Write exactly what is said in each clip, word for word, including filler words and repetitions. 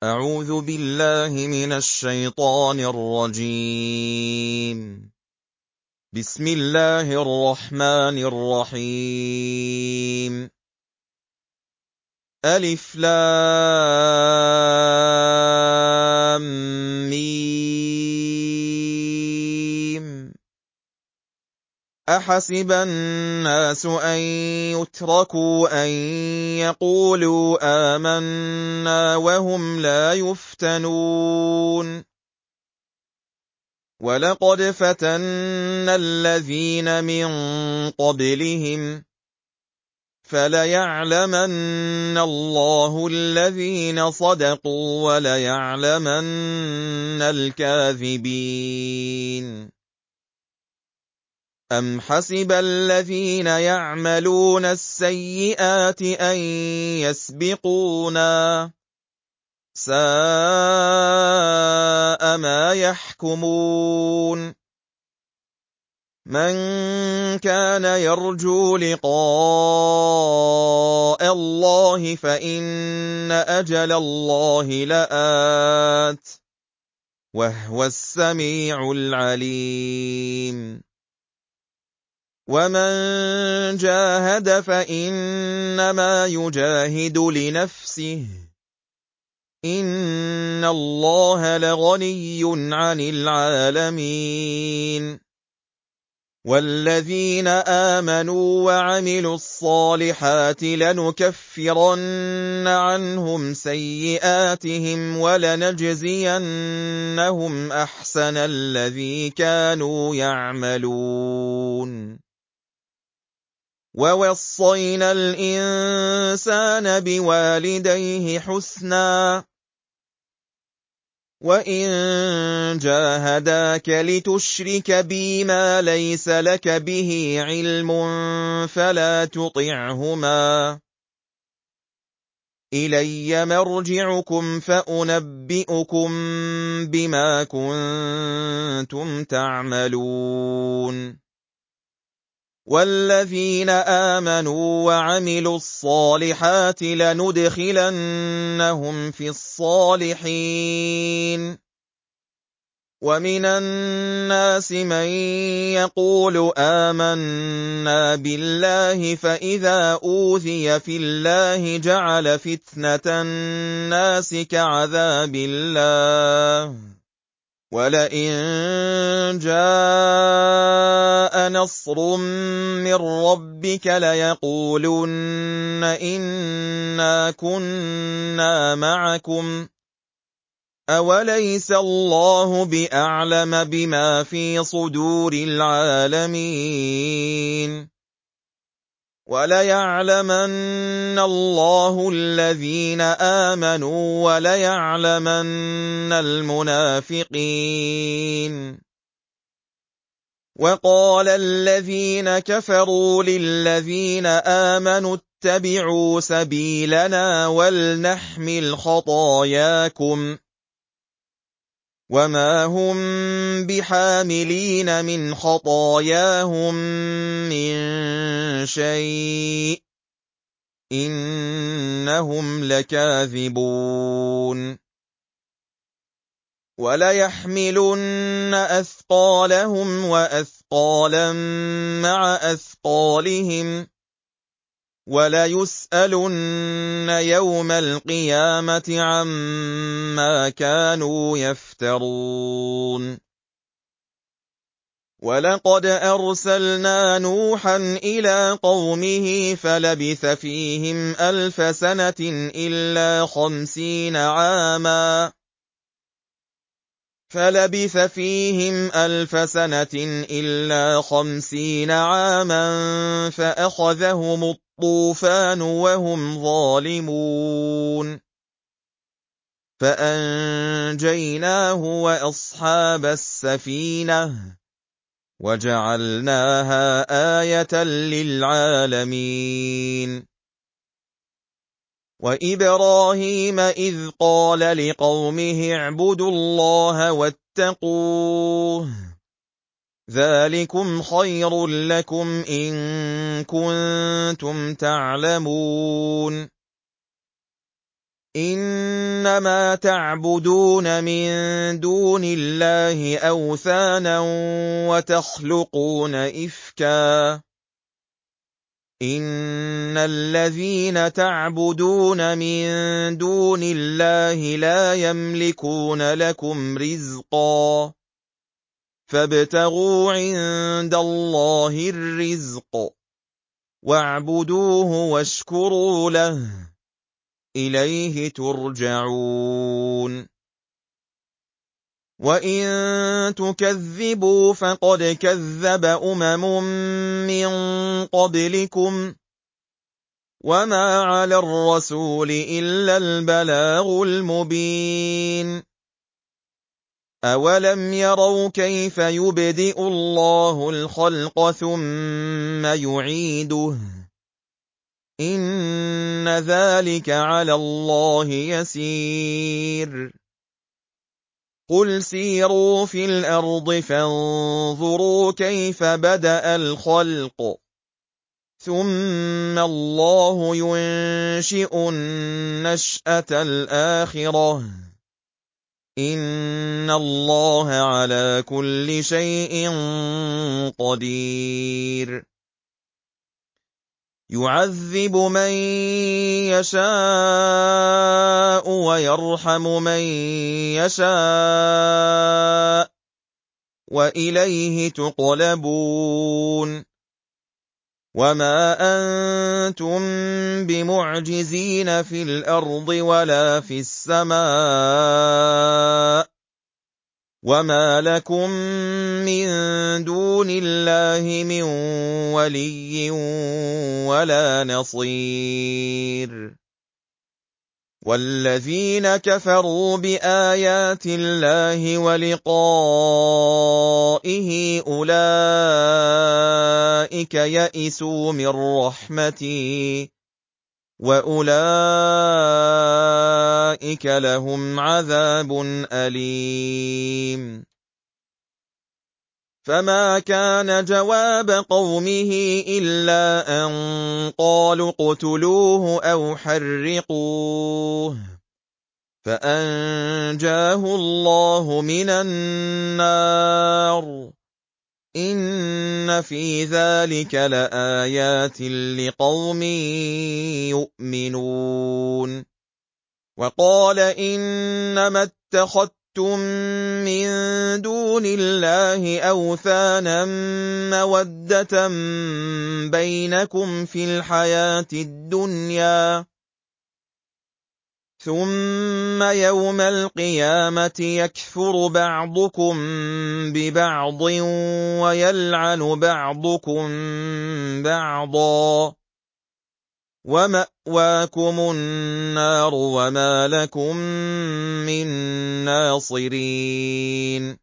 أعوذ بالله من الشيطان الرجيم. بسم الله الرحمن الرحيم. ألف لام ميم. أحسب الناس أن يتركوا أن يقولوا آمنا وهم لا يفتنون ولقد فتنا الذين من قبلهم فليعلمن الله الذين صدقوا وليعلمن الكاذبين. أم حسب الذين يعملون السيئات أن يسبقونا ساء ما يحكمون. من كان يرجو لقاء الله فإن أجل الله لآت وهو السميع العليم. ومن جاهد فإنما يجاهد لنفسه إن الله لغني عن العالمين. والذين آمنوا وعملوا الصالحات لنكفرن عنهم سيئاتهم ولنجزينهم أحسن الذي كانوا يعملون. ووصينا الإنسان بوالديه حسنا وإن جاهداك لتشرك بي ما ليس لك به علم فلا تطعهما إلي مرجعكم فأنبئكم بما كنتم تعملون. والذين آمنوا وعملوا الصالحات لندخلنهم في الصالحين. ومن الناس من يقول آمنا بالله فإذا أوذي في الله جعل فتنة الناس كعذاب الله ولئن جاء نصر من ربك ليقولن إنا كنا معكم أوليس الله بأعلم بما في صدور العالمين. وليعلمن الله الذين آمنوا وليعلمن المنافقين. وقال الذين كفروا للذين آمنوا اتبعوا سبيلنا ولنحمل خطاياكم وما هم بحاملين من خطاياهم من شيء إنهم لكاذبون. وليحملن أثقالهم وأثقالا مع أثقالهم وليسألن يوم القيامة عما كانوا يفترون. ولقد أرسلنا نوحا إلى قومه فلبث فيهم ألف سنة إلا خمسين عاما فلبث فيهم ألف سنة إلا خمسين عاما فأخذهم الطوفان وهم ظالمون فأنجيناه وأصحاب السفينة وجعلناها آية للعالمين. وإبراهيم إذ قال لقومه اعبدوا الله واتقوه ذلكم خير لكم إن كنتم تعلمون. إِنَّمَا تَعْبُدُونَ مِن دُونِ اللَّهِ أَوْثَانًا وَتَخْلُقُونَ إِفْكًا ۚ إِنَّ الَّذِينَ تَعْبُدُونَ مِن دُونِ اللَّهِ لَا يَمْلِكُونَ لَكُمْ رِزْقًا فَابْتَغُوا عِندَ اللَّهِ الرِّزْقَ وَاعْبُدُوهُ وَاشْكُرُوا لَهُ ۖ إِلَيْهِ تُرْجَعُونَ وَإِن تُكَذِّبُوا فَقَدْ كَذَّبَ أُمَمٌ مِّن قَبْلِكُمْ ۖ وَمَا عَلَى الرَّسُولِ إِلَّا الْبَلَاغُ الْمُبِينُ أَوَلَمْ يَرَوْا كَيْفَ يُبْدِئُ اللَّهُ الْخَلْقَ ثُمَّ يُعِيدُهُ ۚ إِنَّ ذَلِكَ عَلَى اللَّهِ يَسِيرٌ قُلْ سِيرُوا فِي الْأَرْضِ فَانظُرُوا كَيْفَ بَدَأَ الْخَلْقَ ثُمَّ اللَّهُ يُنشِئُ النَّشْأَةَ الْآخِرَةَ ۚ إِنَّ اللَّهَ عَلَىٰ كُلِّ شَيْءٍ قَدِيرٌ يُعَذِّبُ مَن يَشَاءُ وَيَرْحَمُ مَن يَشَاءُ ۖ وَإِلَيْهِ تُقْلَبُونَ وَمَا أَنتُم بِمُعْجِزِينَ فِي الْأَرْضِ وَلَا فِي السَّمَاءِ ۖ وَمَا لَكُم مِّن دُونِ اللَّهِ مِن وَلِيٍّ وَلَا نَصِيرٍ وَالَّذِينَ كَفَرُوا بِآيَاتِ اللَّهِ وَلِقَائِهِ أُولَٰئِكَ يَئِسُوا مِن رَّحْمَتِي ۖ وَأُولَٰئِكَ لَهُمْ عَذَابٌ أَلِيمٌ فَمَا كَانَ جَوَابَ قَوْمِهِ إِلَّا أَن قَالُوا اقْتُلُوهُ أَوْ حَرِّقُوهُ فَأَنجَاهُ اللَّهُ مِنَ النَّارِ ۚ إِنَّ فِي ذَٰلِكَ لَآيَاتٍ لِّقَوْمٍ يُؤْمِنُونَ وَقَالَ إِنَّمَا اتَّخَذْتُم مِّن دُونِ اللَّهِ أَوْثَانًا مَّوَدَّةً بَيْنَكُمْ فِي الْحَيَاةِ الدُّنْيَا ثُمَّ يَوْمَ الْقِيَامَةِ يَكْفُرُ بَعْضُكُم بِبَعْضٍ وَيَلْعَنُ بَعْضُكُم بَعْضًا ۚ وَمَأْوَاكُمُ النَّارُ وَمَا لَكُم مِّن نَّاصِرِينَ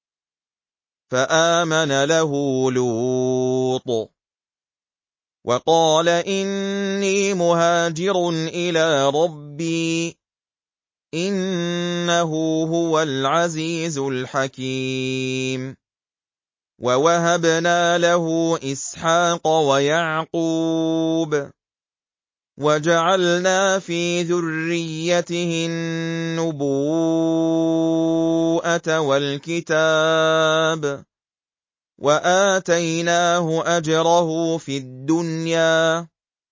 فَآمَنَ لَهُ لُوطٌ وَقَالَ إِنِّي مُهَاجِرٌ إِلَىٰ رَبِّي إِنَّهُ هُوَ الْعَزِيزُ الْحَكِيمُ وَوَهَبْنَا لَهُ إِسْحَاقَ وَيَعْقُوبَ وَجَعَلْنَا فِي ذُرِّيَّتِهِ النُّبُوَّةَ وَالْكِتَابَ وَآتَيْنَاهُ أَجْرَهُ فِي الدُّنْيَا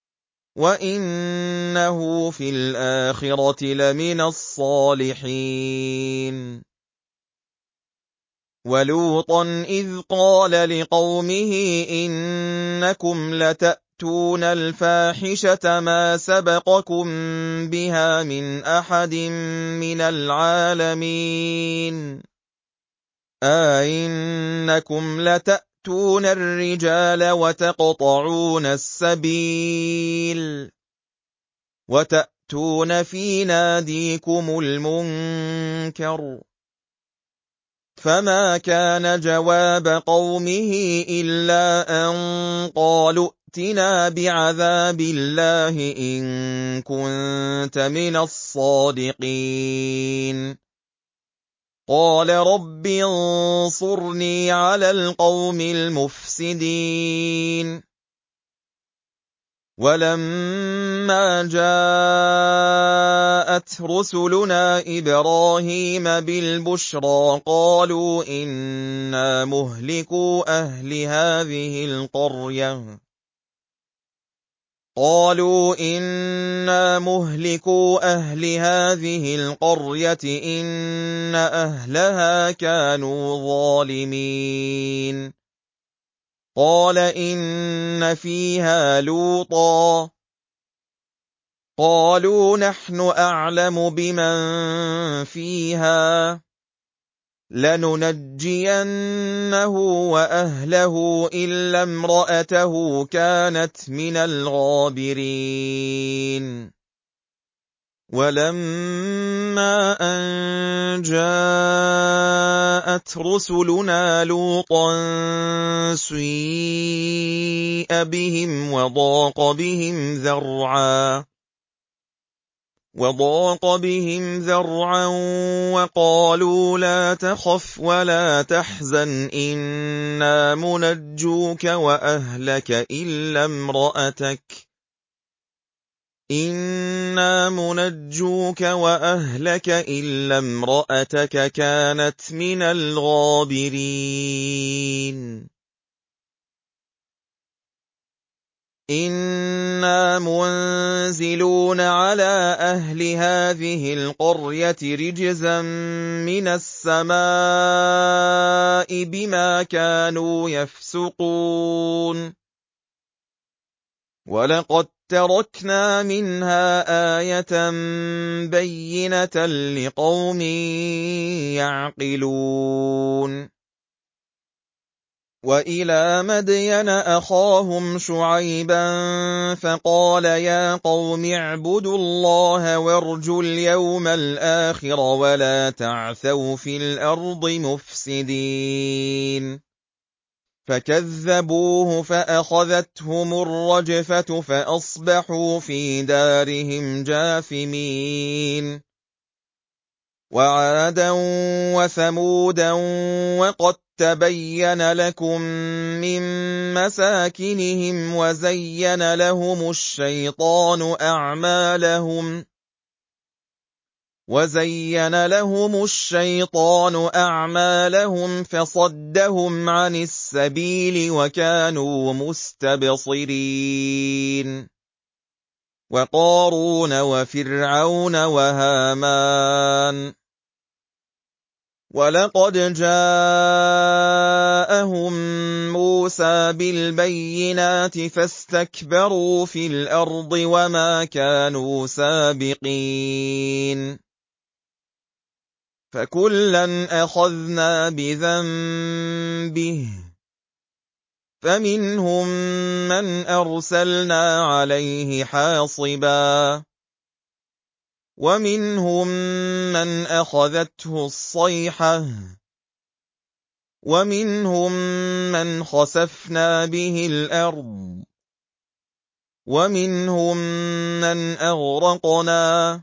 وَإِنَّهُ فِي الْآخِرَةِ لَمِنَ الصَّالِحِينَ وَلُوطًا إِذْ قَالَ لِقَوْمِهِ إِنَّكُمْ لَتَأْتُونَ الْفَاحِشَةَ مَا سَبَقَكُم بِهَا مِنْ أَحَدٍ مِّنَ الْعَالَمِينَ أَئِنَّكُمْ لَتَأْتُونَ الرِّجَالَ وَتَقْطَعُونَ السَّبِيلَ وَتَأْتُونَ فِي نَادِيكُمُ الْمُنكَرَ ۖ فَمَا كَانَ جَوَابَ قَوْمِهِ إِلَّا أَن قَالُوا ائْتِنَا بِعَذَابِ اللَّهِ إِن كُنتَ مِنَ الصَّادِقِينَ قَالَ رَبِّ انصُرْنِي عَلَى الْقَوْمِ الْمُفْسِدِينَ وَلَمَّا جَاءَتْ رُسُلُنَا إِبْرَاهِيمَ بِالْبُشْرَىٰ قَالُوا إِنَّا مُهْلِكُو أَهْلِ هَٰذِهِ الْقَرْيَةِ قَالُوا إِنَّا مُهْلِكُو أَهْلِ هَٰذِهِ الْقَرْيَةِ إِنَّ أَهْلَهَا كَانُوا ظَالِمِينَ قَالَ إِنَّ فِيهَا لُوطًا قَالُوا نَحْنُ أَعْلَمُ بِمَن فِيهَا لَنُنَجِّيَنَّهُ وَأَهْلَهُ إِلَّا امْرَأَتَهُ كَانَتْ مِنَ الْغَابِرِينَ وَلَمَّا أَن جَاءَتْ رُسُلُنَا لُوطًا سِيءَ بِهِمْ وَضَاقَ بِهِمْ ذَرْعًا وَضَاقَ بِهِمْ ذَرْعًا وَقَالُوا لَا تَخَفْ وَلَا تَحْزَنْ إِنَّا مُنَجُّوكَ وَأَهْلَكَ إِلَّا امْرَأَتَكَ إِنَّا مُنَجُّوكَ وَأَهْلَكَ إِلَّا امْرَأَتَكَ كَانَتْ مِنَ الْغَابِرِينَ إِنَّا مُنزِلُونَ عَلَىٰ أَهْلِ هَٰذِهِ الْقَرْيَةِ رِجْزًا مِّنَ السَّمَاءِ بِمَا كَانُوا يَفْسُقُونَ وَلَقَدْ تَرَكْنَا مِنْهَا آيَةً بَيِّنَةً لِقَوْمٍ يَعْقِلُونَ وَإِلَىٰ مَدْيَنَ أَخَاهُمْ شُعَيْبًا فَقَالَ يَا قَوْمِ اعْبُدُوا اللَّهَ وَارْجُوا الْيَوْمَ الْآخِرَ وَلَا تَعْثَوْا فِي الْأَرْضِ مُفْسِدِينَ فَكَذَّبُوهُ فَأَخَذَتْهُمُ الرَّجْفَةُ فَأَصْبَحُوا فِي دَارِهِمْ جَاثِمِينَ وَعَادًا وَثَمُودًا وَقَد تَّبَيَّنَ لَكُم مِّن مَّسَاكِنِهِمْ وَزَيَّنَ لَهُمُ الشَّيْطَانُ أَعْمَالَهُمْ وَزَيَّنَ لَهُمُ الشَّيْطَانُ أَعْمَالَهُمْ فَصَدَّهُمْ عَنِ السَّبِيلِ وَكَانُوا مُسْتَبْصِرِينَ وَقَارُونَ وَفِرْعَوْنَ وَهَامَانَ وَلَقَدْ جَاءَهُم مُّوسَىٰ بِالْبَيِّنَاتِ فَاسْتَكْبَرُوا فِي الْأَرْضِ وَمَا كَانُوا سَابِقِينَ فَكُلًّا أَخَذْنَا بِذَنبِهِ فَمِنْهُم مَّنْ أَرْسَلْنَا عَلَيْهِ حَاصِبًا وَمِنْهُم مَّنْ أَخَذَتْهُ الصَّيْحَةُ وَمِنْهُم مَّنْ خَسَفْنَا بِهِ الْأَرْضَ وَمِنْهُم مَّنْ أَغْرَقْنَا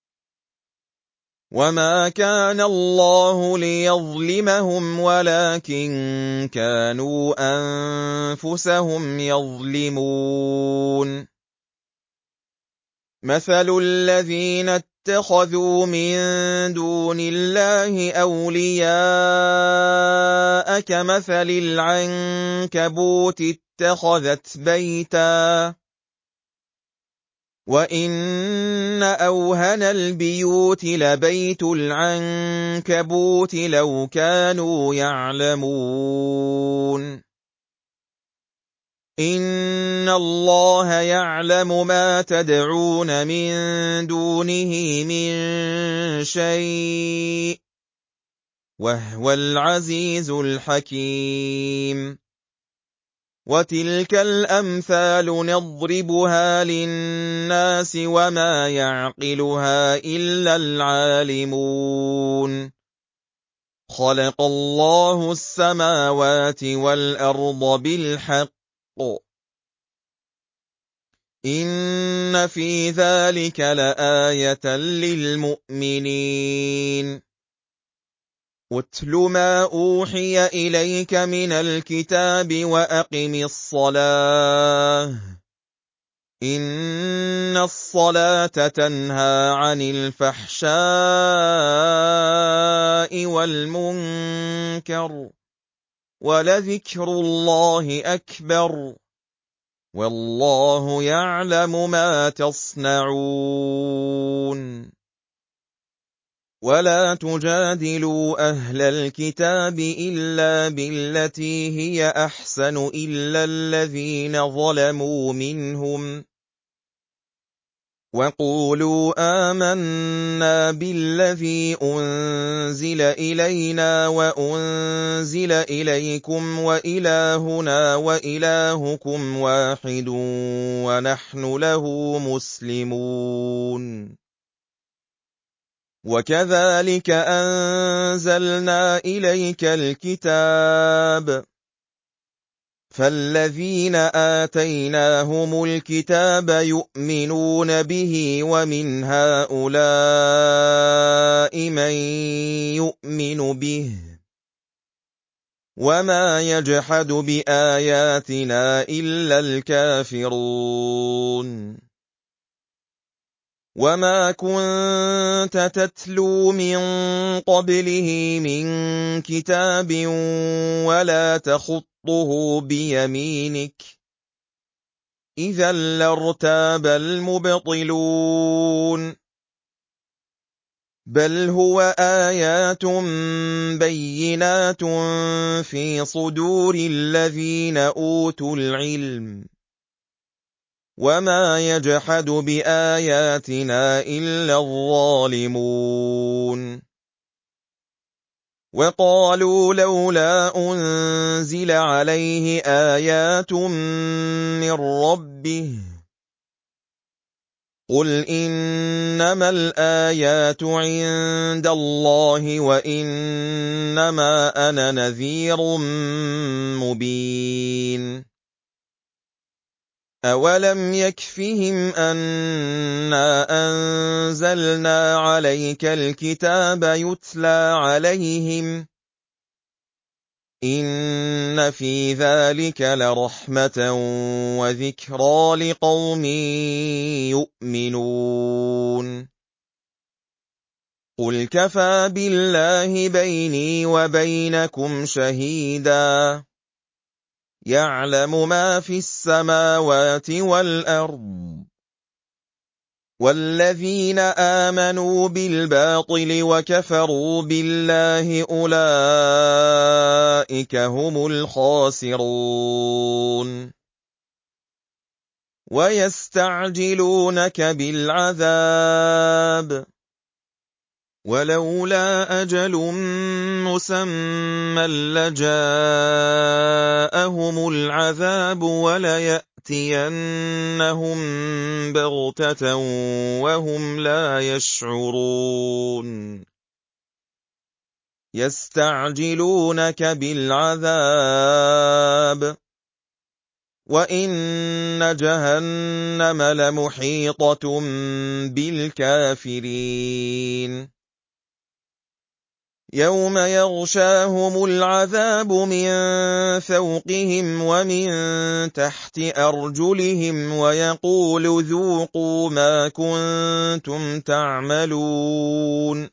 وَمَا كَانَ اللَّهُ لِيَظْلِمَهُمْ وَلَٰكِن كَانُوا أَنفُسَهُمْ يَظْلِمُونَ مَثَلُ الَّذِينَ اتَّخَذُوا مِن دُونِ اللَّهِ أَوْلِيَاءَ كَمَثَلِ الْعَنكَبُوتِ اتَّخَذَتْ بَيْتًا وَإِنَّ أَوْهَنَ الْبِيُوتِ لَبَيْتُ الْعَنكَبُوتِ لَوْ كَانُوا يَعْلَمُونَ إِنَّ اللَّهَ يَعْلَمُ مَا تَدْعُونَ مِن دُونِهِ مِن شَيْءٍ وَهُوَ الْعَزِيزُ الْحَكِيمُ وَتِلْكَ الْأَمْثَالُ نَضْرِبُهَا لِلنَّاسِ وَمَا يَعْقِلُهَا إِلَّا الْعَالِمُونَ خَلَقَ اللَّهُ السَّمَاوَاتِ وَالْأَرْضَ بِالْحَقِّ إِنَّ فِي ذَلِكَ لَآيَةً لِلْمُؤْمِنِينَ اتْلُ مَا أُوحِيَ إِلَيْكَ مِنَ الْكِتَابِ وَأَقِمِ الصَّلَاةَ إِنَّ الصَّلَاةَ تَنْهَىٰ عَنِ الْفَحْشَاءِ وَالْمُنكَرِ ۗ وَلَذِكْرُ اللَّهِ أَكْبَرُ ۗ وَاللَّهُ يَعْلَمُ مَا تَصْنَعُونَ وَلَا تُجَادِلُوا أَهْلَ الْكِتَابِ إِلَّا بِالَّتِي هِيَ أَحْسَنُ إِلَّا الَّذِينَ ظَلَمُوا مِنْهُمْ، وَقُولُوا آمَنَّا بِالَّذِي أُنزِلَ إِلَيْنَا وَأُنزِلَ إِلَيْكُمْ وَإِلَٰهُنَا وَإِلَٰهُكُمْ وَاحِدٌ وَنَحْنُ لَهُ مُسْلِمُونَ وَكَذَٰلِكَ أَنزَلْنَا إِلَيْكَ الْكِتَابَ فَالَّذِينَ آتَيْنَاهُمُ الْكِتَابَ يُؤْمِنُونَ بِهِ وَمِنْ هَٰؤُلَاءِ مَن يُؤْمِنُ بِهِ ۚ وَمَا يَجْحَدُ بِآيَاتِنَا إِلَّا الْكَافِرُونَ وَمَا كُنتَ تَتْلُو مِن قَبْلِهِ مِن كِتَابٍ وَلَا تَخُطُّهُ بِيَمِينِكَ ۖ إِذًا لَّارْتَابَ الْمُبْطِلُونَ بَلْ هُوَ آيَاتٌ بَيِّنَاتٌ فِي صُدُورِ الَّذِينَ أُوتُوا الْعِلْمَ ۚ وَمَا يَجْحَدُ بِآيَاتِنَا إِلَّا الظَّالِمُونَ وَقَالُوا لَوْلَا أُنزِلَ عَلَيْهِ آيَاتٌ مِّن رَّبِّهِ ۖ قُلْ إِنَّمَا الْآيَاتُ عِندَ اللَّهِ وَإِنَّمَا أَنَا نَذِيرٌ مُّبِينٌ أَوَلَمْ يَكْفِهِمْ أَنَّا أَنزَلْنَا عَلَيْكَ الْكِتَابَ يُتْلَىٰ عَلَيْهِمْ ۚ إِنَّ فِي ذَٰلِكَ لَرَحْمَةً وَذِكْرَىٰ لِقَوْمٍ يُؤْمِنُونَ قُلْ كَفَىٰ بِاللَّهِ بَيْنِي وَبَيْنَكُمْ شَهِيدًا يَعْلَمُ مَا فِي السَّمَاوَاتِ وَالْأَرْضِ ۗ وَالَّذِينَ آمَنُوا بِالْبَاطِلِ وَكَفَرُوا بِاللَّهِ أُولَٰئِكَ هُمُ الْخَاسِرُونَ وَيَسْتَعْجِلُونَكَ بِالْعَذَابِ ۚ وَلَوْلَا أَجَلٌ مُّسَمًّى لَّجَاءَهُمُ الْعَذَابُ وَلَيَأْتِيَنَّهُم بَغْتَةً وَهُمْ لَا يَشْعُرُونَ يَسْتَعْجِلُونَكَ بِالْعَذَابِ ۚ وَإِنَّ جَهَنَّمَ لَمُحِيطَةٌ بِالْكَافِرِينَ يَوْمَ يَغْشَاهُمُ الْعَذَابُ مِن فَوْقِهِمْ وَمِن تَحْتِ أَرْجُلِهِمْ وَيَقُولُ ذُوقُوا مَا كُنتُمْ تَعْمَلُونَ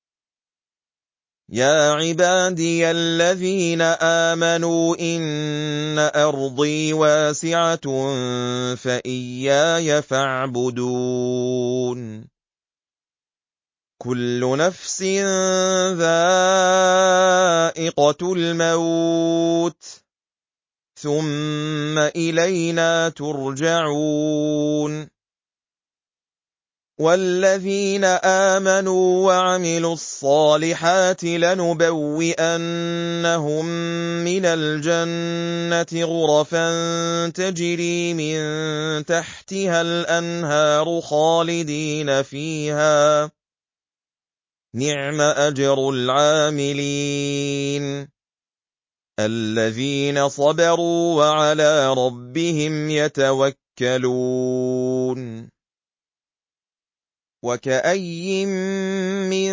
يَا عِبَادِيَ الَّذِينَ آمَنُوا إِنَّ أَرْضِي وَاسِعَةٌ فَإِيَّايَ فَاعْبُدُونِ كُلُّ نَفْسٍ ذَائِقَةُ الْمَوْتِ ۖ ثُمَّ إِلَيْنَا تُرْجَعُونَ وَالَّذِينَ آمَنُوا وَعَمِلُوا الصَّالِحَاتِ لَنُبَوِّئَنَّهُم مِّنَ الْجَنَّةِ غُرَفًا تَجْرِي مِن تَحْتِهَا الْأَنْهَارُ خَالِدِينَ فِيهَا ۚ نِعْمَ أَجْرُ الْعَامِلِينَ الَّذِينَ صَبَرُوا وَعَلَىٰ رَبِّهِمْ يَتَوَكَّلُونَ وَكَأَيِّن مِّن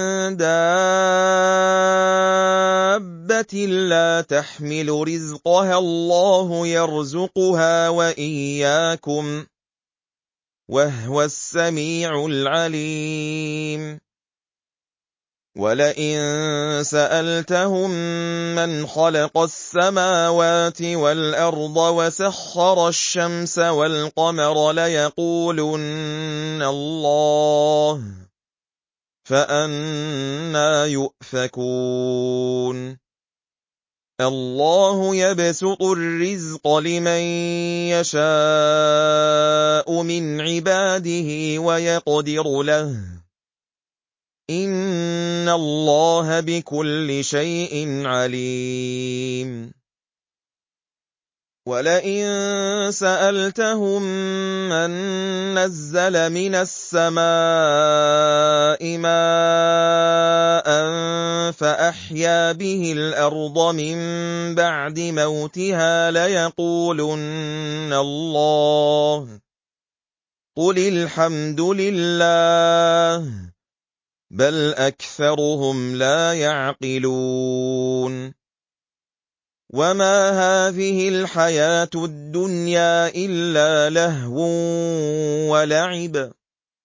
دَابَّةٍ لَّا تَحْمِلُ رِزْقَهَا اللَّهُ يَرْزُقُهَا وَإِيَّاكُمْ ۚ وَهُوَ السَّمِيعُ الْعَلِيمُ وَلَئِن سَأَلْتَهُم مَّنْ خَلَقَ السَّمَاوَاتِ وَالْأَرْضَ وَسَخَّرَ الشَّمْسَ وَالْقَمَرَ لَيَقُولُنَّ اللَّهُ فَأَنَّىٰ يُؤْفَكُونَ اللَّهُ يَبْسُطُ الرِّزْقَ لِمَن يَشَاءُ مِنْ عِبَادِهِ وَيَقْدِرُ لَهُ إِنَّ اللَّهَ بِكُلِّ شَيْءٍ عَلِيمٌ وَلَئِن سَأَلْتَهُم مَّن نَّزَّلَ مِنَ السَّمَاءِ مَاءً فَأَحْيَا بِهِ الْأَرْضَ مِن بَعْدِ مَوْتِهَا لَيَقُولُنَّ اللَّهُ قُلِ الْحَمْدُ لِلَّهِ بَلْ أَكْثَرُهُمْ لَا يَعْقِلُونَ وَمَا هَٰذِهِ الْحَيَاةُ الدُّنْيَا إِلَّا لَهْوٌ وَلَعِبٌ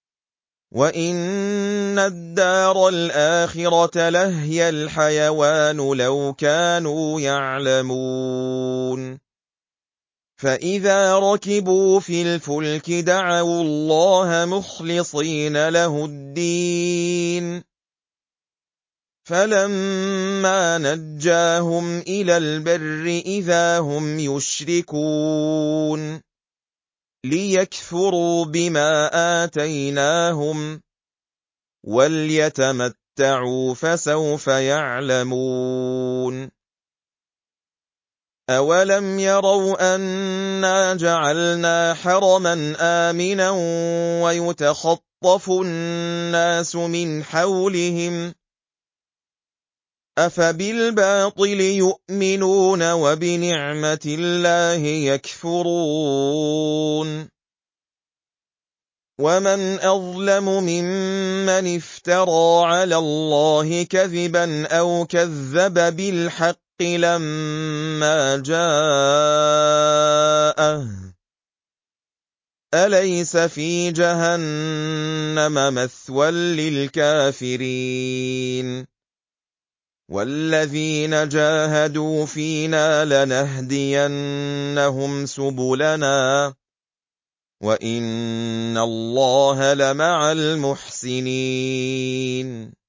وَإِنَّ الدَّارَ الْآخِرَةَ لَهِيَ الْحَيَوَانُ لَوْ كَانُوا يَعْلَمُونَ فَإِذَا رَكِبُوا فِي الْفُلْكِ دَعَوُا اللَّهَ مُخْلِصِينَ لَهُ الدِّينَ فَلَمَّا نَجَّاهُمْ إِلَى الْبَرِّ إِذَا هُمْ يُشْرِكُونَ لِيَكْفُرُوا بِمَا آتَيْنَاهُمْ وَلْيَتَمَتَّعُوا فَسَوْفَ يَعْلَمُونَ أَوَلَمْ يَرَوْا أَنَّا جَعَلْنَا حَرَمًا آمِنًا وَيُتَخَطَّفُ النَّاسُ مِنْ حَوْلِهِمْ أَفَبِالْبَاطِلِ يُؤْمِنُونَ وَبِنِعْمَةِ اللَّهِ يَكْفُرُونَ وَمَنْ أَظْلَمُ مِمَّنِ افْتَرَىٰ عَلَى اللَّهِ كَذِبًا أَوْ كَذَّبَ بِالْحَقِّ لَمَّا جَاءَهُ أَلَيْسَ فِي جَهَنَّمَ مَثْوًى لِّلْكَافِرِينَ وَالَّذِينَ جَاهَدُوا فِينَا لَنَهْدِيَنَّهُمْ سُبُلَنَا وَإِنَّ اللَّهَ لَمَعَ الْمُحْسِنِينَ